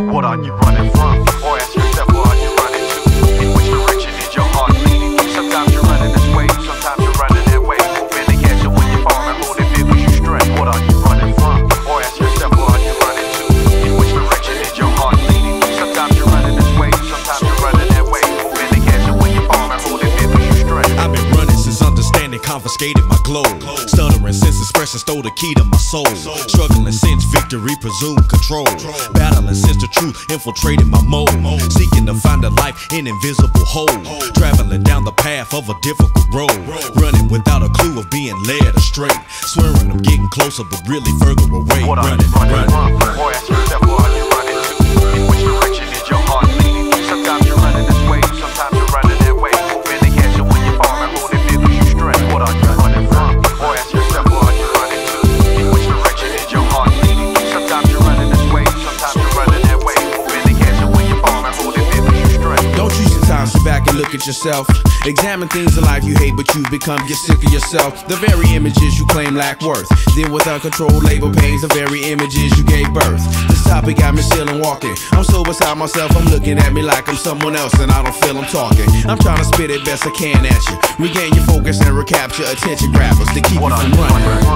What are you running from? Or ask yourself, what are you running to? In which direction is your heart leading? Sometimes you're running this way, sometimes you're running that way. Hoping to catch you when you fall and hold it big when you stray. What are you running from? Or ask yourself, what are you running to? In which direction is your heart leading? Sometimes you're running this way, sometimes you're running that way. Hoping to catch you when you fall and hold it big when you stray. I've been running since understanding confiscated my globe. Stuttering since expression stole the key to my soul. Struggling since victory presumed control. Battling since the truth infiltrated my mold. Seeking to find a life in invisible hole. Traveling down the path of a difficult road. Running without a clue of being led astray. Swearing I'm getting closer but really further away. What are you running from? Or ask yourself, what are you running to? In which direction is your heart leading? Sometimes you're running this way, sometimes you're running that way. Hoping to catch you when you fall and hold it big when you stray. What are you running from? Or ask yourself, what are you running to? In which direction is your heart leading? Sometimes you're running this way, sometimes you're running that way. Hoping to catch you when you fall and hold it big when you stray. Don't you sometimes sit back and look at yourself? Examine things in life you hate but you've become, get sick of yourself. The very images you claim lack worth. Then with uncontrolled labor pains, the very images you gave birth. This topic got me still and walking. I'm so beside myself, I'm looking at me like I'm someone else and I don't feel I'm talking. I'm trying to spit it best I can at you. Regain your focus and recapture attention grabbers to keep you from running.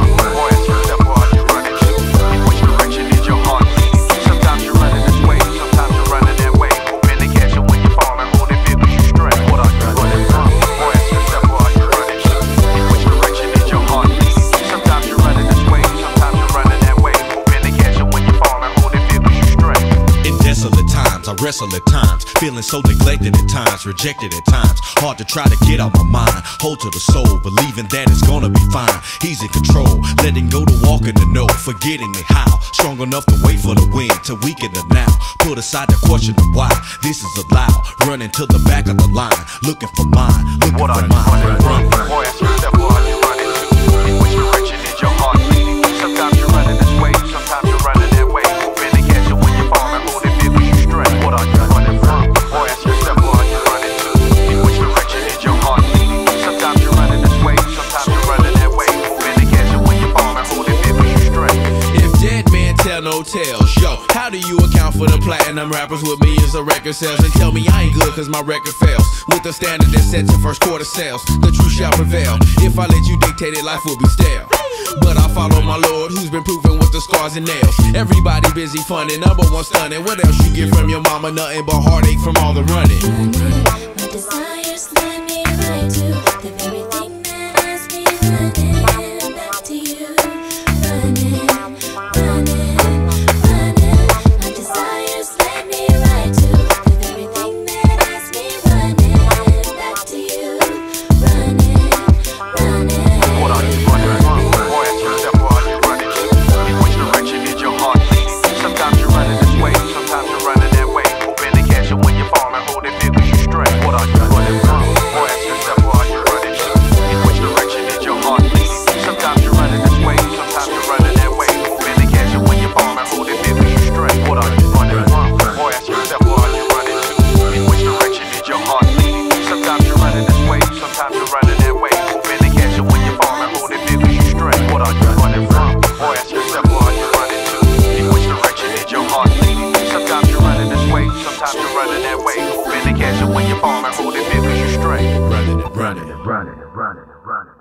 Or ask yourself, what are you running to? In which direction is your heart leading? Sometimes you're running this way, sometimes you're running that way. Hoping to catch you when you fall and hold it big when you stray. What are you running from? Or ask yourself, what are you running to? In which direction is your heart leading? Sometimes you're running this way, sometimes you're running that way. Hoping to catch you when you fall and hold it big when you stray. In desolate times, I wrestle at times. Feeling so neglected at times, rejected at times. Hard to try to get out my mind. Hold to the soul, believing that it's gonna be fine. He's in control, letting go to walk in the know. Forgetting the how, strong enough to wait for the wind to weaken the now. Put aside the question of why this is allowed. Running to the back of the line, looking for mine, looking What for are you running mine. from? Or ask yourself, what are you running to? In which direction is your heart leading? Sometimes you're running this way, sometimes you're running that way. Hoping to catch you when you fall and hold it big when you stray. What are you running from? Or ask yourself, what are you running to? In which direction is your heart leading? Sometimes you're running this way, sometimes you're running that way. Hoping to catch you when you fall and hold it big when you stray. If dead men tell no tales, yo, how do you account for the platinum rappers with millions of record sales? And tell me I ain't good cause my record fails. With the standard that sets in first quarter sales, the truth shall prevail. If I let you dictate it, life will be stale. But I follow my Lord who's been proven with the scars and nails. Everybody busy funding, number one stunning. What else you get from your mama? Nothing but heartache from all the running. My desires led me right to the very thing that has me running back to you. Running, running, running. My desires led me right to the very thing that has me running back to you. Running, running. What are you running from? Or ask yourself, what are you running to? In which direction is your heart leading? Sometimes you're running this way, sometimes you're running that way. Hoping to catch you when you fall and hold it big when you stray. What are you running from? Or ask yourself, what are you running to? In which direction is your heart leading? Sometimes you're running this way, sometimes you're running that way. Hoping to catch you when you fall and hold it big when you stray. What are you running from? Or ask yourself, what are you running to? In which direction is your heart leading? Sometimes you're running this way, sometimes you're running that way. Hoping to catch you when you fall and hold it big when you stray. What are you running from? Or ask yourself, what are you running to? In which direction is your heart leading? Sometimes you're running this way, sometimes you're running that way. Hoping to catch you when you fall and hold it big when you stray. Running, running, Running, running, running.